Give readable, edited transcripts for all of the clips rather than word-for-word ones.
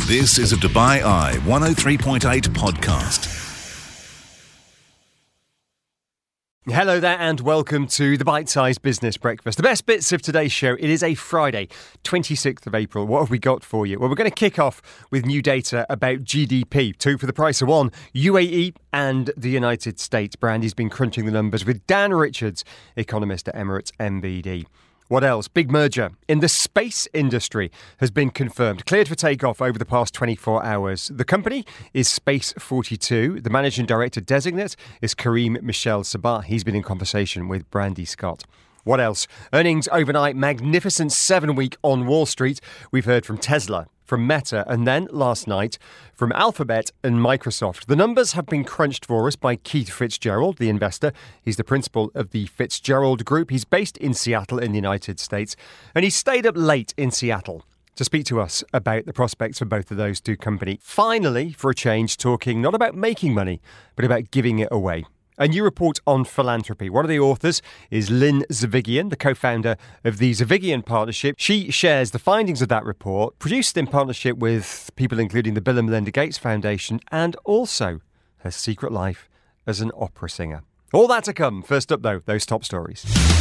This is a Dubai Eye 103.8 podcast. Hello there and welcome to the Bite-Sized Business Breakfast. The best bits of today's show. It is a Friday, 26th of April. What have we got for you? Well, we're going to kick off with new data about GDP. Two for the price of one, UAE and the United States. Brandy's been crunching the numbers with Dan Richards, economist at Emirates NBD. What else? Big merger in the space industry has been confirmed, cleared for takeoff over the past 24 hours. The company is Space 42. The managing director designate is Kareem Michel Sabah. He's been in conversation with Brandy Scott. What else? Earnings overnight, magnificent 7-week on Wall Street. We've heard from Tesla, from Meta, and then last night from Alphabet and Microsoft. The numbers have been crunched for us by Keith Fitzgerald, the investor. He's the principal of the Fitzgerald Group. He's based in Seattle in the United States, and he stayed up late in Seattle to speak to us about the prospects for both of those two companies. Finally, for a change, talking not about making money, but about giving it away. A new report on philanthropy. One of the authors is Lynn Zavigian, the co-founder of the Zavigian Partnership. She shares the findings of that report, produced in partnership with people including the Bill and Melinda Gates Foundation, and also her secret life as an opera singer. All that to come. First up, though, those top stories.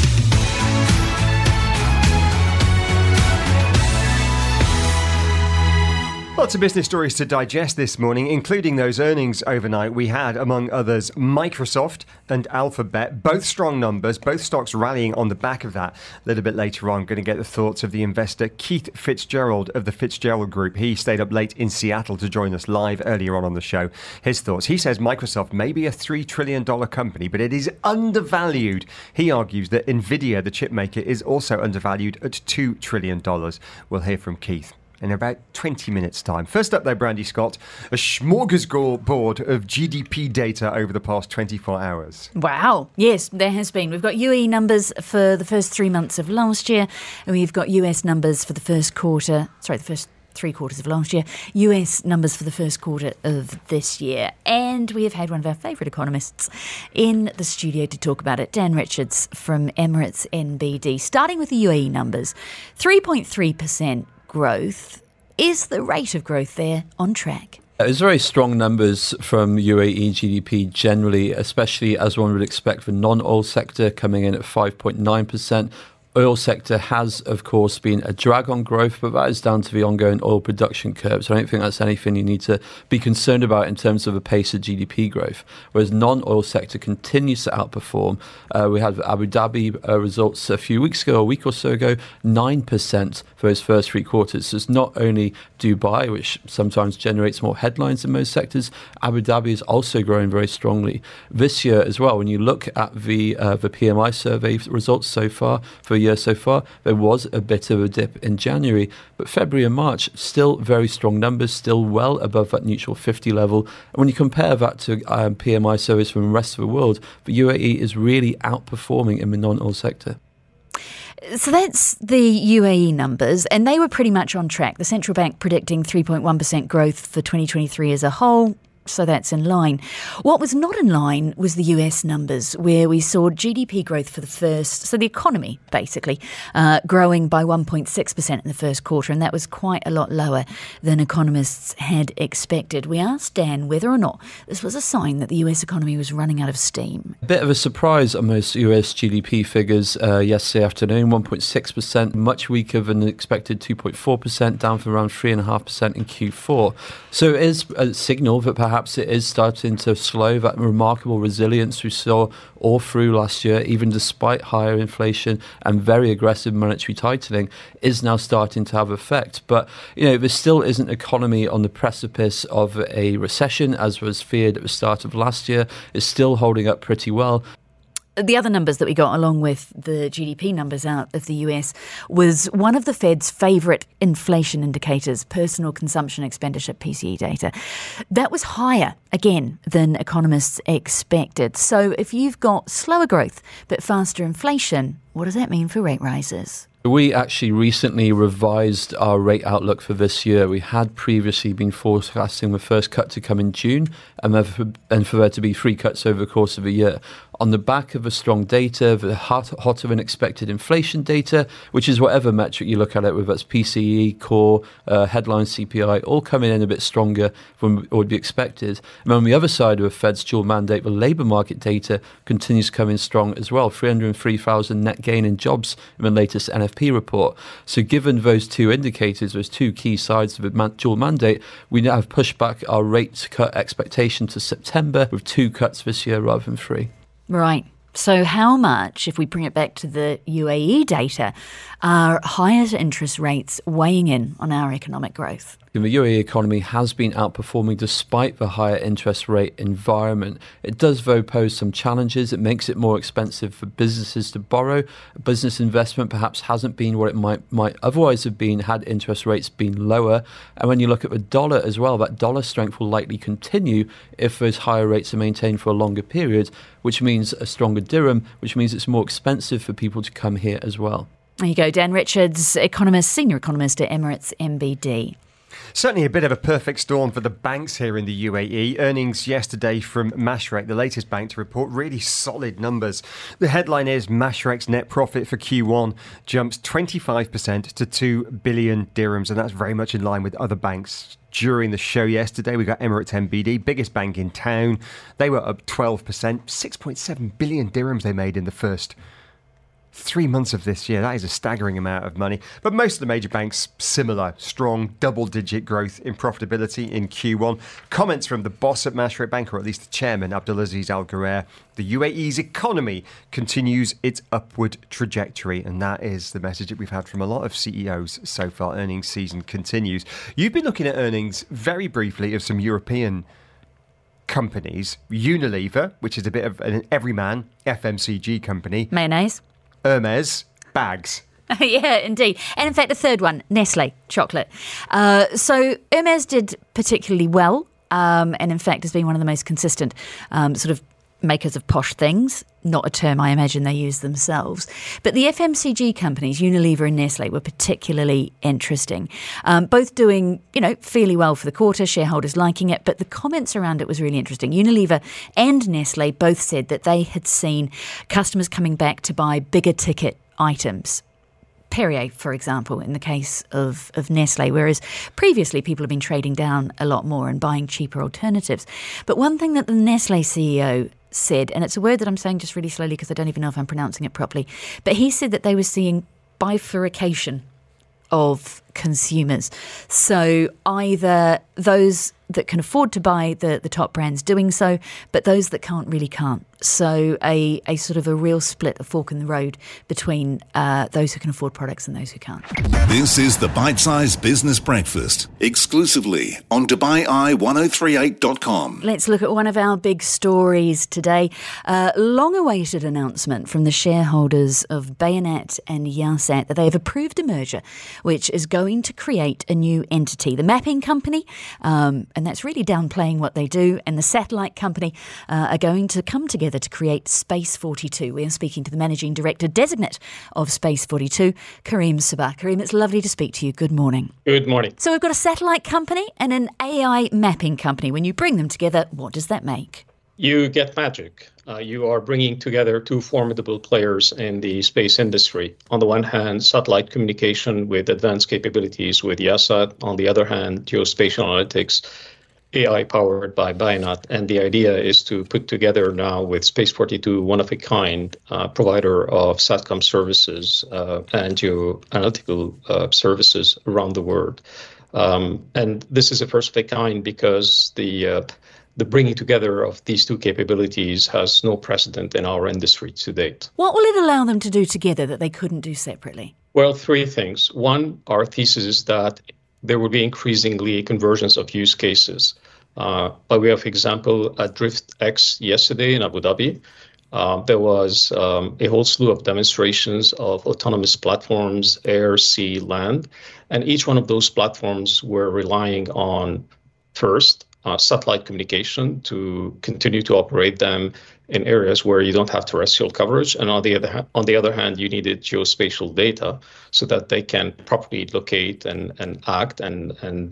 Lots of business stories to digest this morning, including those earnings overnight. We had, among others, Microsoft and Alphabet, both strong numbers, both stocks rallying on the back of that. A little bit later on, going to get the thoughts of the investor Keith Fitzgerald of the Fitzgerald Group. He stayed up late in Seattle to join us live earlier on the show. His thoughts. He says Microsoft may be a $3 trillion company, but it is undervalued. He argues that Nvidia, the chip maker, is also undervalued at $2 trillion. We'll hear from Keith in about 20 minutes' time. First up, though, Brandy Scott, a smorgasbord of GDP data over the past 24 hours. Wow. Yes, there has been. We've got UAE numbers for the first 3 months of last year, and we've got US numbers for the first 3 quarters of last year, US numbers for the first quarter of this year. And we have had one of our favourite economists in the studio to talk about it, Dan Richards from Emirates NBD. Starting with the UAE numbers, 3.3% growth. Is the rate of growth there on track? It's very strong numbers from UAE GDP generally, especially as one would expect for non-oil sector coming in at 5.9%. Oil sector has, of course, been a drag on growth, but that is down to the ongoing oil production curve. So I don't think that's anything you need to be concerned about in terms of the pace of GDP growth. Whereas non-oil sector continues to outperform. We had Abu Dhabi results a week or so ago, 9% for those first 3 quarters. So it's not only Dubai, which sometimes generates more headlines in most sectors. Abu Dhabi is also growing very strongly this year as well. When you look at the PMI survey results so far, for a year so far, there was a bit of a dip in January, but February and March, still very strong numbers, still well above that neutral 50 level. And when you compare that to PMI surveys from the rest of the world, the UAE is really outperforming in the non-oil sector. So that's the UAE numbers, and they were pretty much on track. The central bank predicting 3.1% growth for 2023 as a whole. So that's in line. What was not in line was the US numbers, where we saw GDP growth for the economy, basically, growing by 1.6% in the first quarter, and that was quite a lot lower than economists had expected. We asked Dan whether or not this was a sign that the US economy was running out of steam. A bit of a surprise on most US GDP figures yesterday afternoon, 1.6%, much weaker than expected 2.4%, down from around 3.5% in Q4. So it is a signal that perhaps it is starting to slow. That remarkable resilience we saw all through last year, even despite higher inflation and very aggressive monetary tightening, is now starting to have effect. But, there still isn't an economy on the precipice of a recession, as was feared at the start of last year. It's still holding up pretty well. The other numbers that we got along with the GDP numbers out of the US was one of the Fed's favourite inflation indicators, personal consumption expenditure, PCE data. That was higher, again, than economists expected. So if you've got slower growth but faster inflation, what does that mean for rate rises? We actually recently revised our rate outlook for this year. We had previously been forecasting the first cut to come in June and for there to be 3 cuts over the course of a year. On the back of the strong data, the hotter than expected inflation data, which is whatever metric you look at it, whether that's PCE, core, headline CPI, all coming in a bit stronger than what would be expected. And on the other side of the Fed's dual mandate, the labour market data continues to come in strong as well. 303,000 net gain in jobs in the latest NFP report. So given those two indicators, those two key sides of the dual mandate, we now have pushed back our rate cut expectation to September with 2 cuts this year rather than 3. Right. So how much, if we bring it back to the UAE data, are higher interest rates weighing in on our economic growth? The UAE economy has been outperforming despite the higher interest rate environment. It does, though, pose some challenges. It makes it more expensive for businesses to borrow. Business investment perhaps hasn't been what it might otherwise have been had interest rates been lower. And when you look at the dollar as well, that dollar strength will likely continue if those higher rates are maintained for a longer period, which means a stronger dirham, which means it's more expensive for people to come here as well. There you go, Dan Richards, senior economist at Emirates MBD. Certainly a bit of a perfect storm for the banks here in the UAE. Earnings yesterday from Mashreq, the latest bank to report really solid numbers. The headline is Mashreq's net profit for Q1 jumps 25% to 2 billion dirhams, and that's very much in line with other banks. During the show yesterday, we got Emirates MBD, biggest bank in town. They were up 12%, 6.7 billion dirhams they made in the first 3 months of this year. That is a staggering amount of money. But most of the major banks, similar, strong double-digit growth in profitability in Q1. Comments from the boss at Mashreq Bank, or at least the chairman, Abdulaziz Al Ghurair. The UAE's economy continues its upward trajectory, and that is the message that we've had from a lot of CEOs so far. Earnings season continues. You've been looking at earnings very briefly of some European companies. Unilever, which is a bit of an everyman FMCG company. Mayonnaise. Hermes, bags. Yeah, indeed. And in fact, the third one, Nestle, chocolate. So Hermes did particularly well, and in fact has been one of the most consistent sort of makers of posh things. Not a term I imagine they use themselves. But the FMCG companies, Unilever and Nestle, were particularly interesting. Both doing, fairly well for the quarter, shareholders liking it, but the comments around it was really interesting. Unilever and Nestle both said that they had seen customers coming back to buy bigger ticket items. Perrier, for example, in the case of Nestle, whereas previously people have been trading down a lot more and buying cheaper alternatives. But one thing that the Nestle CEO said, and it's a word that I'm saying just really slowly because I don't even know if I'm pronouncing it properly, but he said that they were seeing bifurcation of consumers. So either those that can afford to buy the top brands doing so, but those that can't really can't. So a sort of a real split, a fork in the road between those who can afford products and those who can't. This is the Bite Size Business Breakfast, exclusively on DubaiEye1038.com. Let's look at one of our big stories today. Long-awaited announcement from the shareholders of Bayanet and Yahsat that they have approved a merger which is going to create a new entity. The mapping company, and that's really downplaying what they do, and the satellite company are going to come together to create Space 42. We are speaking to the Managing Director Designate of Space 42, Karim Sabah. Karim, it's lovely to speak to you. Good morning. Good morning. So we've got a satellite company and an AI mapping company. When you bring them together, what does that make? You get magic. You are bringing together two formidable players in the space industry. On the one hand, satellite communication with advanced capabilities with Yahsat. On the other hand, geospatial analytics, AI powered by Bayanet. And the idea is to put together now with Space 42, one-of-a-kind provider of SATCOM services and geoanalytical services around the world. And this is a first of a kind because the bringing together of these two capabilities has no precedent in our industry to date. What will it allow them to do together that they couldn't do separately? Well, three things. One, our thesis is that there will be increasingly convergence of use cases. By way of example, at DriftX yesterday in Abu Dhabi, there was a whole slew of demonstrations of autonomous platforms, air, sea, land, and each one of those platforms were relying on, first, satellite communication to continue to operate them in areas where you don't have terrestrial coverage, and on the other hand, you needed geospatial data so that they can properly locate and act and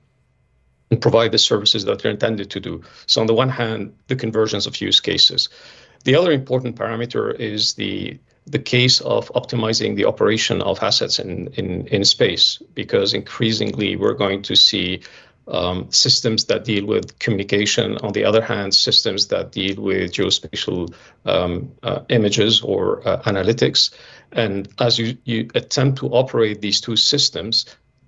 provide the services that they're intended to do. So on the one hand, the convergence of use cases. The other important parameter is the case of optimizing the operation of assets in space, because increasingly we're going to see systems that deal with communication, on the other hand, systems that deal with geospatial images or analytics. And as you attempt to operate these two systems,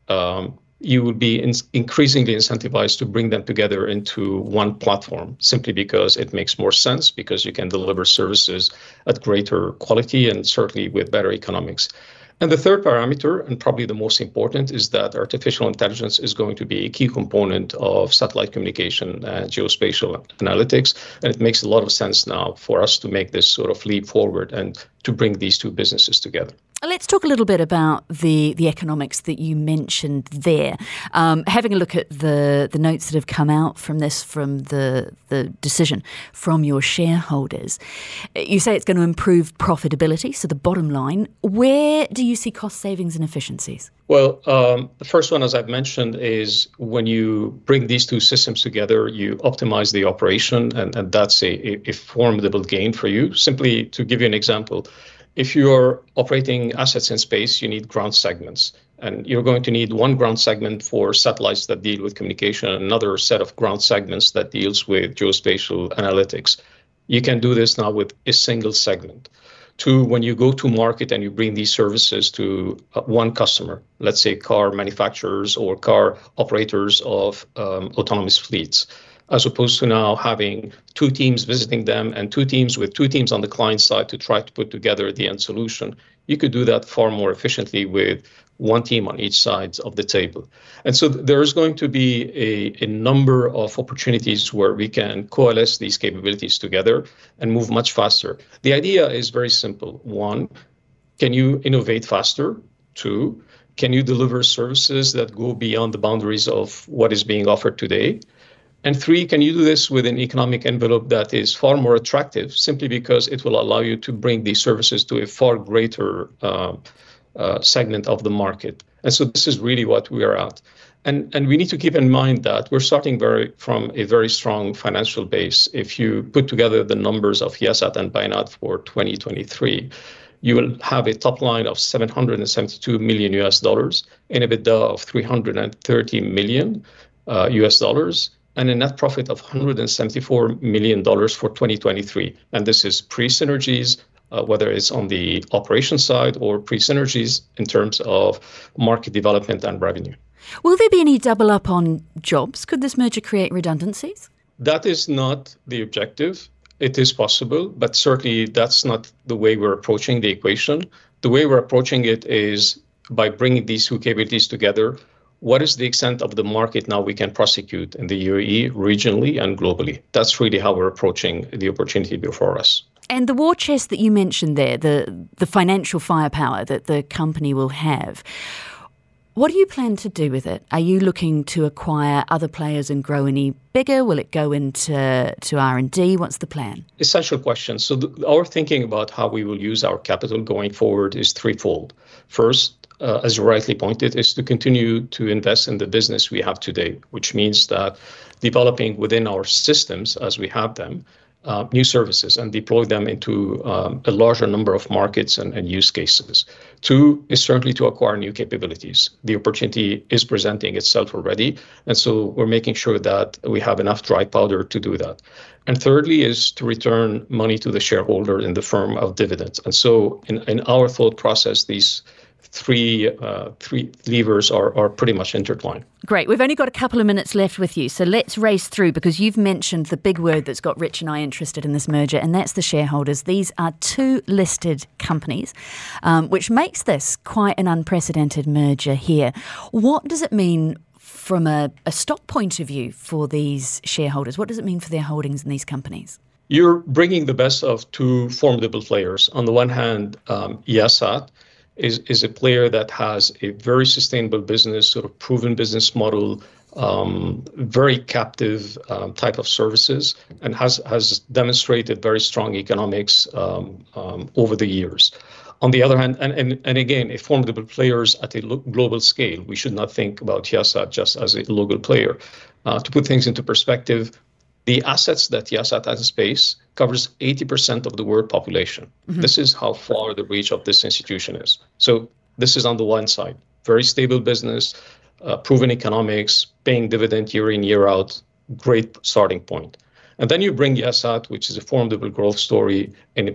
you will be increasingly incentivized to bring them together into one platform, simply because it makes more sense, because you can deliver services at greater quality and certainly with better economics. And the third parameter, and probably the most important, is that artificial intelligence is going to be a key component of satellite communication and geospatial analytics. And it makes a lot of sense now for us to make this sort of leap forward and to bring these two businesses together. Let's talk a little bit about the economics that you mentioned there. Having a look at the notes that have come out from this, from the decision from your shareholders, you say it's going to improve profitability, so the bottom line. Where do you see cost savings and efficiencies? Well, the first one, as I've mentioned, is when you bring these two systems together, you optimize the operation, and that's a formidable gain for you. Simply to give you an example, if you're operating assets in space, you need ground segments, and you're going to need one ground segment for satellites that deal with communication, and another set of ground segments that deals with geospatial analytics. You can do this now with a single segment. Two, when you go to market and you bring these services to one customer, let's say car manufacturers or car operators of autonomous fleets, as opposed to now having two teams visiting them and two teams on the client side to try to put together the end solution. You could do that far more efficiently with one team on each side of the table. And so there's going to be a number of opportunities where we can coalesce these capabilities together and move much faster. The idea is very simple. One, can you innovate faster? Two, can you deliver services that go beyond the boundaries of what is being offered today? And three, can you do this with an economic envelope that is far more attractive, simply because it will allow you to bring these services to a far greater segment of the market? And so this is really what we are at. And we need to keep in mind that we're starting from a very strong financial base. If you put together the numbers of Yahsat and Bayinat for 2023, you will have a top line of $772 million US, an EBITDA of $330 million US dollars, and a net profit of $174 million for 2023. And this is pre-synergies, whether it's on the operation side or pre-synergies in terms of market development and revenue. Will there be any double up on jobs? Could this merger create redundancies? That is not the objective. It is possible, but certainly that's not the way we're approaching the equation. The way we're approaching it is by bringing these two capabilities together. What is the extent of the market now we can prosecute in the UAE, regionally and globally? That's really how we're approaching the opportunity before us. And the war chest that you mentioned there, the financial firepower that the company will have, what do you plan to do with it? Are you looking to acquire other players and grow any bigger? Will it go into R&D? What's the plan? Essential question. So our thinking about how we will use our capital going forward is threefold. First, as you rightly pointed, is to continue to invest in the business we have today, which means that developing within our systems as we have them, new services and deploy them into a larger number of markets and use cases. Two is certainly to acquire new capabilities. The opportunity is presenting itself already, and so we're making sure that we have enough dry powder to do that. And thirdly is to return money to the shareholder in the form of dividends. And so in our thought process, these three levers are pretty much intertwined. Great. We've only got a couple of minutes left with you, so let's race through, because you've mentioned the big word that's got Rich and I interested in this merger, and that's the shareholders. These are two listed companies, which makes this quite an unprecedented merger here. What does it mean from a stock point of view for these shareholders? What does it mean for their holdings in these companies? You're bringing the best of two formidable players. On the one hand, Yahsat is a player that has a very sustainable business, sort of proven business model, very captive type of services, and has demonstrated very strong economics over the years. On the other hand, and again, a formidable players at a global scale. We should not think about Yahsat just as a local player. To put things into perspective, the assets that Yahsat has in space covers 80% of the world population. Mm-hmm. This is how far the reach of this institution is. So this is on the one side, very stable business, proven economics, paying dividend year in, year out, great starting point. And then you bring Yahsat, which is a formidable growth story, and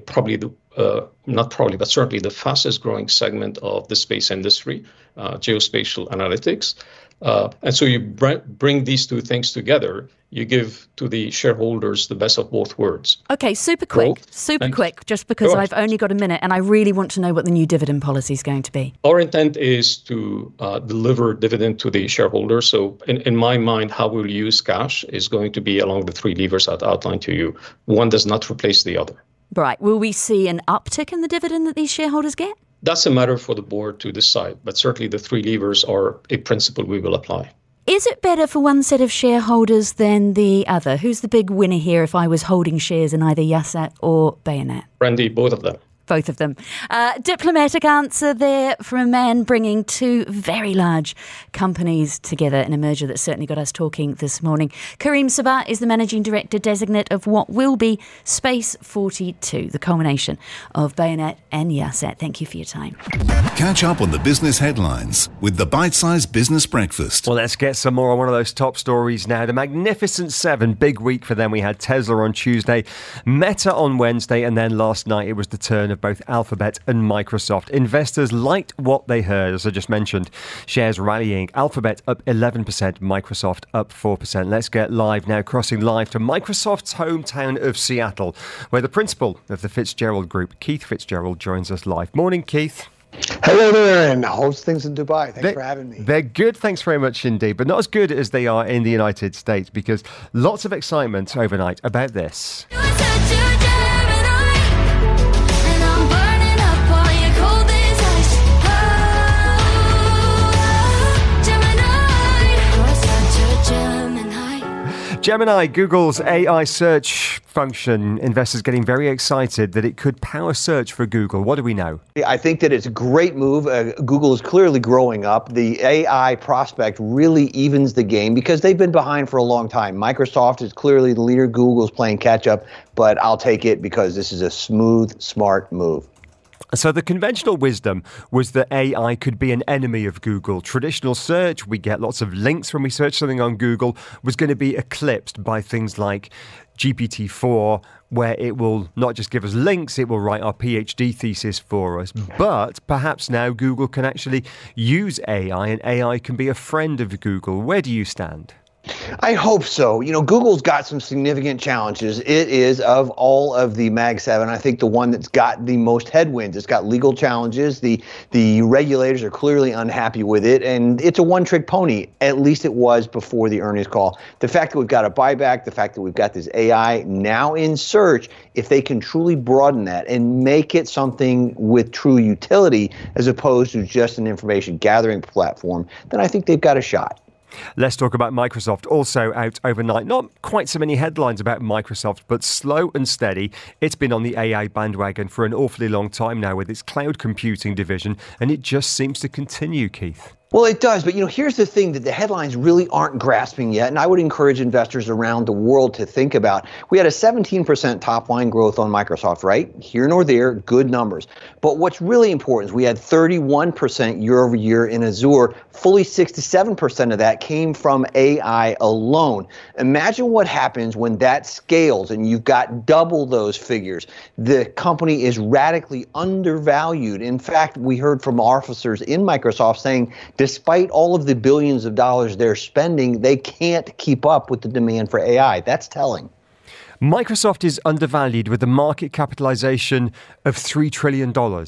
certainly the fastest growing segment of the space industry, geospatial analytics. And so you bring these two things together, you give to the shareholders the best of both worlds. Okay, super quick, just because I've only got a minute and I really want to know what the new dividend policy is going to be. Our intent is to deliver dividend to the shareholders. So in my mind, how we'll use cash is going to be along the three levers I've outlined to you. One does not replace the other. Right. Will we see an uptick in the dividend that these shareholders get? That's a matter for the board to decide, but certainly the three levers are a principle we will apply. Is it better for one set of shareholders than the other? Who's the big winner here if I was holding shares in either Yahsat or Bayonet? Brandy, both of them. Both of them. Diplomatic answer there from a man bringing two very large companies together in a merger that certainly got us talking this morning. Karim Sabah is the Managing Director Designate of what will be Space 42, the culmination of Bayonet and Yahsat. Thank you for your time. Catch up on the business headlines with the Bite-Sized Business Breakfast. Well, let's get some more on one of those top stories now. The Magnificent Seven, big week for them. We had Tesla on Tuesday, Meta on Wednesday, and then last night it was the turn of both Alphabet and Microsoft. Investors liked what they heard, as I just mentioned. Shares rallying. Alphabet up 11%, Microsoft up 4%. Let's get live now, crossing live to Microsoft's hometown of Seattle, where the principal of the Fitzgerald Group, Keith Fitzgerald, joins us live. Morning, Keith. Hello there, and how's things in Dubai? Thanks for having me. They're good, thanks very much indeed, but not as good as they are in the United States, because lots of excitement overnight about this. Gemini, Google's AI search function, investors getting very excited that it could power search for Google. What do we know? I think that it's a great move. Google is clearly growing up. The AI prospect really evens the game because they've been behind for a long time. Microsoft is clearly the leader. Google's playing catch up, but I'll take it because this is a smooth, smart move. So the conventional wisdom was that AI could be an enemy of Google. Traditional search, we get lots of links when we search something on Google, was going to be eclipsed by things like GPT-4, where it will not just give us links, it will write our PhD thesis for us. But perhaps now Google can actually use AI, and AI can be a friend of Google. Where do you stand? I hope so. You know, Google's got some significant challenges. It is, of all of the Mag 7, I think the one that's got the most headwinds. It's got legal challenges. The regulators are clearly unhappy with it, and it's a one-trick pony. At least it was before the earnings call. The fact that we've got a buyback, the fact that we've got this AI now in search, if they can truly broaden that and make it something with true utility as opposed to just an information gathering platform, then I think they've got a shot. Let's talk about Microsoft, also out overnight. Not quite so many headlines about Microsoft, but slow and steady. It's been on the AI bandwagon for an awfully long time now with its cloud computing division, and it just seems to continue, Keith. Well, it does. But, here's the thing that the headlines really aren't grasping yet. And I would encourage investors around the world to think about. We had a 17% top line growth on Microsoft, right? Here nor there, good numbers. But what's really important is we had 31% year over year in Azure. Fully 67% of that came from AI alone. Imagine what happens when that scales and you've got double those figures. The company is radically undervalued. In fact, we heard from officers in Microsoft saying, despite all of the billions of dollars they're spending, they can't keep up with the demand for AI. That's telling. Microsoft is undervalued with a market capitalization of $3 trillion.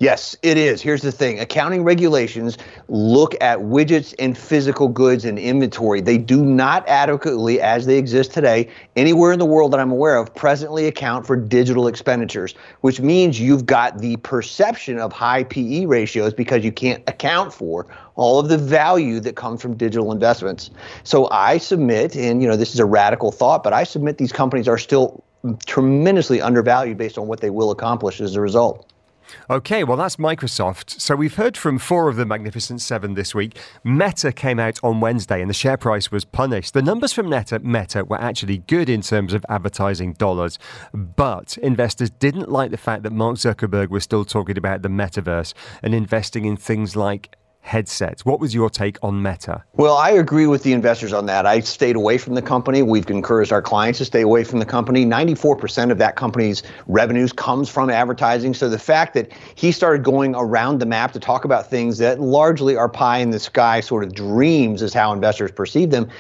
Yes, it is. Here's the thing. Accounting regulations look at widgets and physical goods and inventory. They do not adequately, as they exist today, anywhere in the world that I'm aware of, presently account for digital expenditures, which means you've got the perception of high PE ratios because you can't account for all of the value that comes from digital investments. So I submit, and this is a radical thought, but I submit these companies are still tremendously undervalued based on what they will accomplish as a result. Okay, well, that's Microsoft. So we've heard from 4 of the Magnificent 7 this week. Meta came out on Wednesday and the share price was punished. The numbers from Meta were actually good in terms of advertising dollars, but investors didn't like the fact that Mark Zuckerberg was still talking about the metaverse and investing in things like headsets. What was your take on Meta? Well, I agree with the investors on that. I stayed away from the company. We've encouraged our clients to stay away from the company. 94% of that company's revenues comes from advertising. So the fact that he started going around the map to talk about things that largely are pie in the sky sort of dreams is how investors perceive them,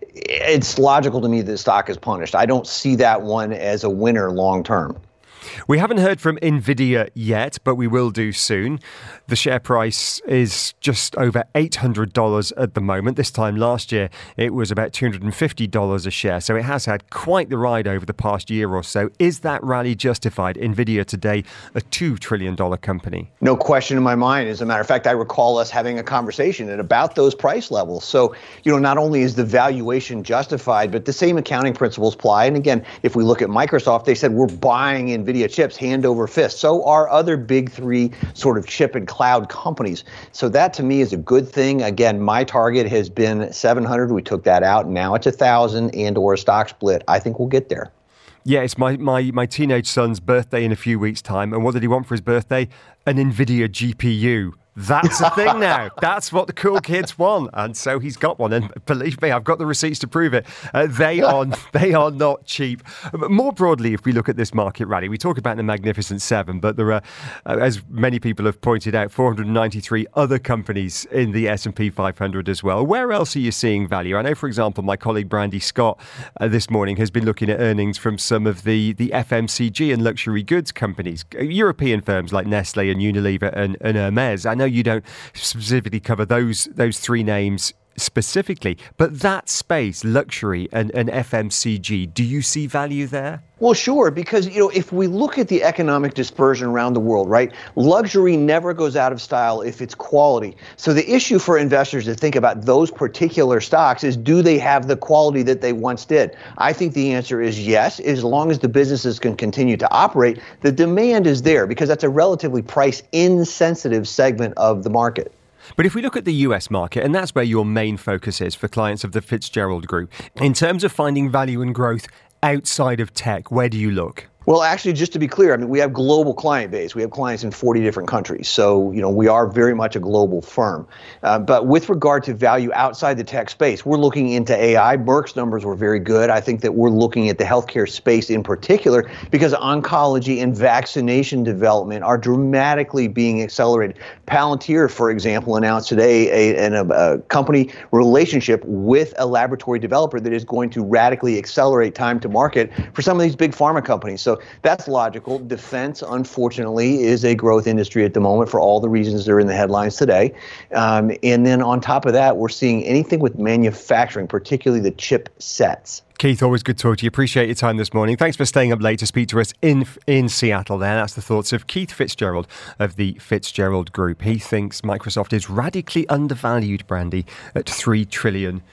it's logical to me that the stock is punished. I don't see that one as a winner long term. We haven't heard from Nvidia yet, but we will do soon. The share price is just over $800 at the moment. This time last year, it was about $250 a share. So it has had quite the ride over the past year or so. Is that rally justified? Nvidia today, a $2 trillion company. No question in my mind. As a matter of fact, I recall us having a conversation at about those price levels. So, not only is the valuation justified, but the same accounting principles apply. And again, if we look at Microsoft, they said we're buying Nvidia chips hand over fist. So are other big 3 sort of chip and cloud companies. So that to me is a good thing. Again, my target has been 700. We took that out. Now it's 1,000 and or a stock split. I think we'll get there. Yeah, it's my teenage son's birthday in a few weeks' time. And what did he want for his birthday? An Nvidia GPU. That's a thing now. That's what the cool kids want. And so he's got one. And believe me, I've got the receipts to prove it. They are not cheap. But more broadly, if we look at this market rally, we talk about the Magnificent 7, but there are, as many people have pointed out, 493 other companies in the S&P 500 as well. Where else are you seeing value? I know, for example, my colleague Brandy Scott this morning has been looking at earnings from some of the FMCG and luxury goods companies, European firms like Nestle and Unilever and Hermes. I know you don't specifically cover those 3 names specifically, but that space, luxury and FMCG, do you see value there? Well, sure, because, if we look at the economic dispersion around the world, right, luxury never goes out of style if it's quality. So the issue for investors to think about those particular stocks is, do they have the quality that they once did? I think the answer is yes. As long as the businesses can continue to operate, the demand is there because that's a relatively price insensitive segment of the market. But if we look at the US market, and that's where your main focus is for clients of the Fitzgerald Group, in terms of finding value and growth outside of tech, where do you look? Well, actually, just to be clear, we have global client base. We have clients in 40 different countries. So, we are very much a global firm. But with regard to value outside the tech space, we're looking into AI. Merck's numbers were very good. I think that we're looking at the healthcare space in particular because oncology and vaccination development are dramatically being accelerated. Palantir, for example, announced today a company relationship with a laboratory developer that is going to radically accelerate time to market for some of these big pharma companies. So that's logical. Defense, unfortunately, is a growth industry at the moment for all the reasons that are in the headlines today. And then on top of that, we're seeing anything with manufacturing, particularly the chip sets. Keith, always good to talk to you. Appreciate your time this morning. Thanks for staying up late to speak to us in Seattle there. That's the thoughts of Keith Fitzgerald of the Fitzgerald Group. He thinks Microsoft is radically undervalued, Brandy, at $3 trillion.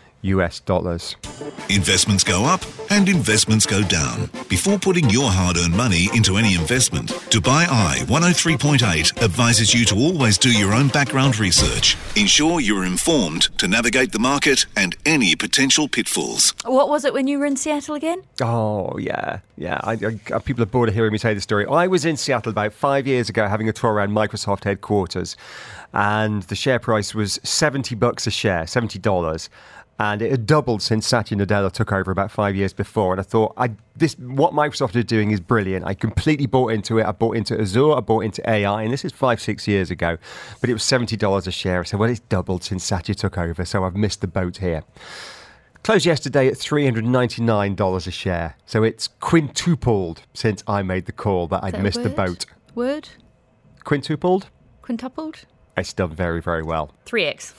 Investments go up and investments go down. Before putting your hard-earned money into any investment, Dubai Eye 103.8 advises you to always do your own background research. Ensure you're informed to navigate the market and any potential pitfalls. What was it when you were in Seattle again? Oh, yeah. People are bored of hearing me tell the story. I was in Seattle about 5 years ago having a tour around Microsoft headquarters, and the share price was $70 a share, $70. And it had doubled since Satya Nadella took over about 5 years before. And I thought, what Microsoft is doing is brilliant. I completely bought into it. I bought into Azure. I bought into AI. And this is 5-6 years ago. But it was $70 a share. I said, well, it's doubled since Satya took over. So I've missed the boat here. Closed yesterday at $399 a share. So it's quintupled since I made the call that I'd missed the boat. Word? Quintupled? quintupled? It's done very, very well. 3x.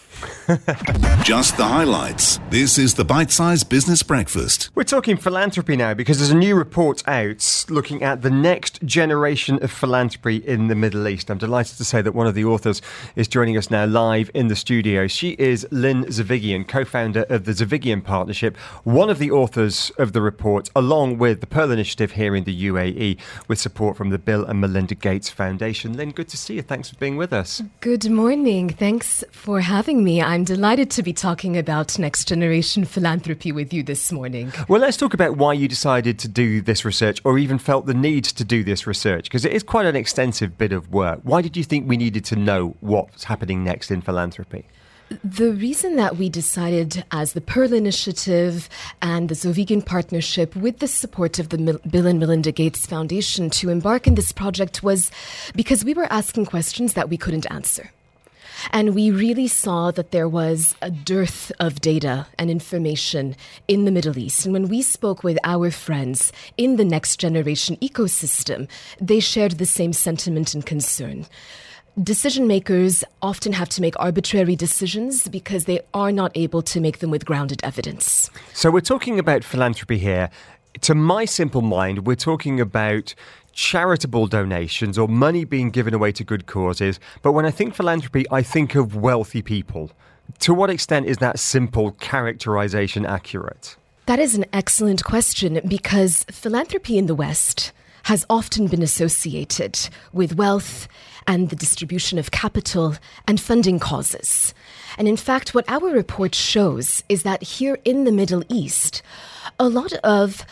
Just the highlights. This is the Bite-Sized Business Breakfast. We're talking philanthropy now because there's a new report out looking at the next generation of philanthropy in the Middle East. I'm delighted to say that one of the authors is joining us now live in the studio. She is Lynn Zavigian, co-founder of the Zavigian Partnership, one of the authors of the report, along with the Pearl Initiative here in the UAE, with support from the Bill and Melinda Gates Foundation. Lynn, good to see you. Thanks for being with us. Good morning. Thanks for having me. I'm delighted to be talking about next generation philanthropy with you this morning. Well, let's talk about why you decided to do this research, or even felt the need to do this research, because it is quite an extensive bit of work. Why did you think we needed to know what's happening next in philanthropy? The reason that we decided as the Pearl Initiative and the Zavigian Partnership, with the support of the Bill and Melinda Gates Foundation, to embark in this project was because we were asking questions that we couldn't answer. And we really saw that there was a dearth of data and information in the Middle East. And when we spoke with our friends in the next generation ecosystem, they shared the same sentiment and concern. Decision makers often have to make arbitrary decisions because they are not able to make them with grounded evidence. So we're talking about philanthropy here. To my simple mind, we're talking about charitable donations or money being given away to good causes. But when I think philanthropy, I think of wealthy people. To what extent is that simple characterization accurate? That is an excellent question, because philanthropy in the West has often been associated with wealth and the distribution of capital and funding causes. And in fact, what our report shows is that here in the Middle East, a lot of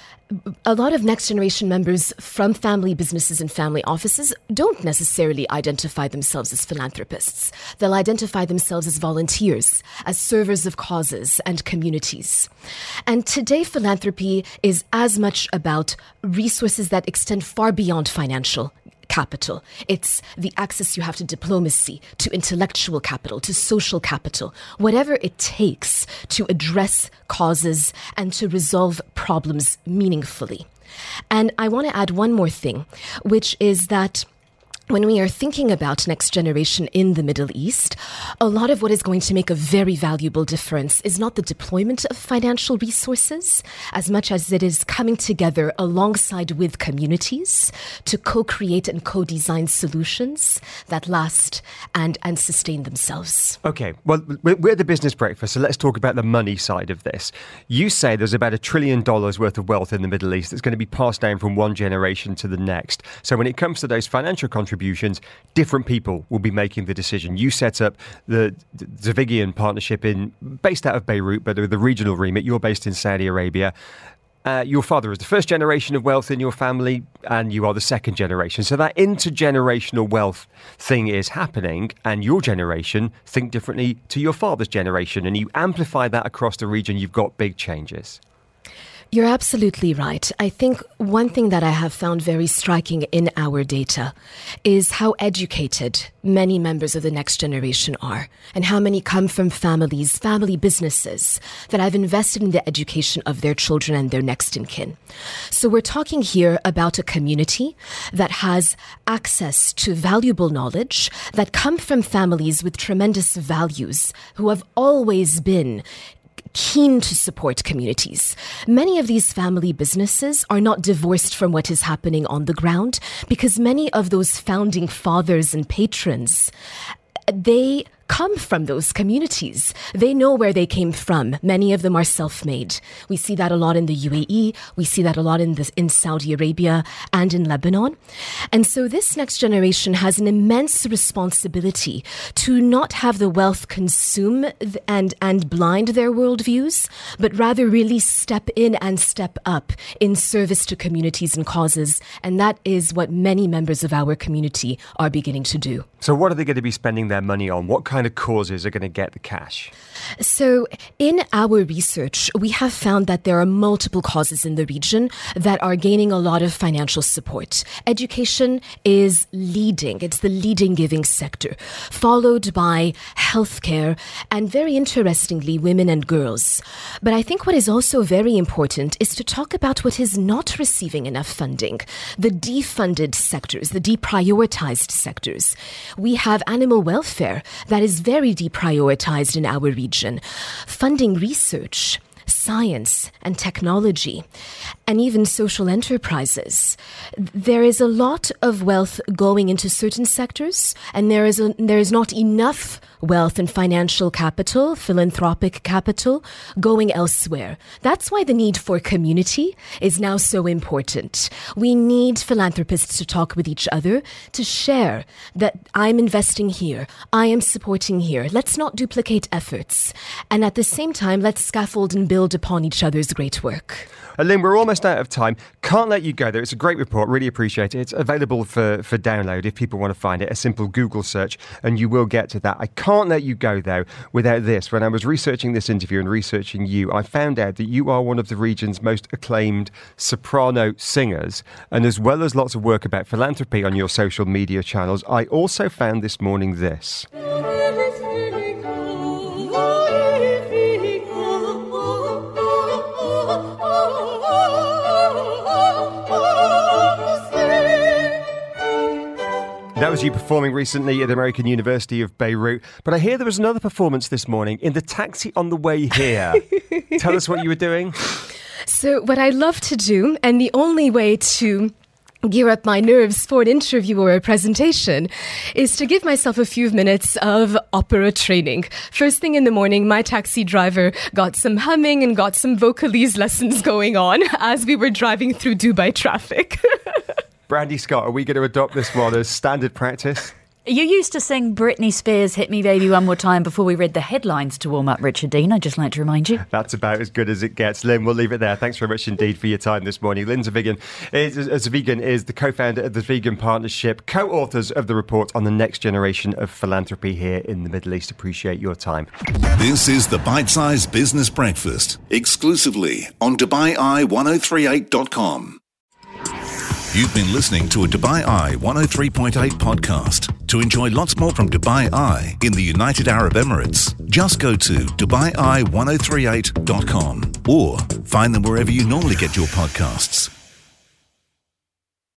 next generation members from family businesses and family offices don't necessarily identify themselves as philanthropists. They'll identify themselves as volunteers, as servers of causes and communities. And today, philanthropy is as much about resources that extend far beyond financial capital. It's the access you have to diplomacy, to intellectual capital, to social capital, whatever it takes to address causes and to resolve problems meaningfully. And I want to add one more thing, which is that when we are thinking about next generation in the Middle East, a lot of what is going to make a very valuable difference is not the deployment of financial resources as much as it is coming together alongside with communities to co-create and co-design solutions that last and sustain themselves. Okay, well, we're the Business Breakfast, so let's talk about the money side of this. You say there's about $1 trillion worth of wealth in the Middle East that's going to be passed down from one generation to the next. So when it comes to those financial contributions, different people will be making the decision. You set up the Zavigian Partnership based out of Beirut, but the regional remit. You're based in Saudi Arabia. Your father is the first generation of wealth in your family, and you are the second generation. So that intergenerational wealth thing is happening, and your generation think differently to your father's generation, and you amplify that across the region. You've got big changes. You're absolutely right. I think one thing that I have found very striking in our data is how educated many members of the next generation are, and how many come from families, family businesses that have invested in the education of their children and their next in kin. So we're talking here about a community that has access to valuable knowledge that come from families with tremendous values who have always been keen to support communities. Many of these family businesses are not divorced from what is happening on the ground, because many of those founding fathers and patrons, they come from those communities. They know where they came from. Many of them are self-made. We see that a lot in the UAE. We see that a lot in Saudi Arabia and in Lebanon. And so this next generation has an immense responsibility to not have the wealth consume and blind their worldviews, but rather really step in and step up in service to communities and causes. And that is what many members of our community are beginning to do. So what are they going to be spending their money on? What kind kind of causes are going to get the cash? So in our research, we have found that there are multiple causes in the region that are gaining a lot of financial support. Education is leading. It's the leading giving sector, followed by healthcare and, very interestingly, women and girls. But I think what is also very important is to talk about what is not receiving enough funding, the defunded sectors, the deprioritized sectors. We have animal welfare that is very deprioritized in our region. Funding research, science and technology, and even social enterprises. There is a lot of wealth going into certain sectors, and there is not enough wealth and financial capital, philanthropic capital, going elsewhere. That's why the need for community is now so important. We need philanthropists to talk with each other, to share that I'm investing here, I am supporting here. Let's not duplicate efforts. And at the same time, let's scaffold and build upon each other's great work. Lynn, we're almost out of time. Can't let you go there. It's a great report. Really appreciate it. It's available for download if people want to find it. A simple Google search and you will get to that. I can't let you go, though, without this. When I was researching this interview and researching you, I found out that you are one of the region's most acclaimed soprano singers. And as well as lots of work about philanthropy on your social media channels, I also found this morning this. That was you performing recently at the American University of Beirut. But I hear there was another performance this morning in the taxi on the way here. Tell us what you were doing. So what I love to do, and the only way to gear up my nerves for an interview or a presentation, is to give myself a few minutes of opera training. First thing in the morning, my taxi driver got some humming and got some vocalese lessons going on as we were driving through Dubai traffic. Brandy Scott, are we going to adopt this one as standard practice? You used to sing Britney Spears' Hit Me Baby One More Time before we read the headlines to warm up, Richard Dean. I'd just like to remind you. That's about as good as it gets. Lynn, we'll leave it there. Thanks very much indeed for your time this morning. Lynn Zavigan is the co-founder of the Vegan Partnership, co-authors of the report on the next generation of philanthropy here in the Middle East. Appreciate your time. This is the Bite-Sized Business Breakfast, exclusively on DubaiEye1038.com. You've been listening to a Dubai Eye 103.8 podcast. To enjoy lots more from Dubai Eye in the United Arab Emirates, just go to DubaiEye1038.com or find them wherever you normally get your podcasts.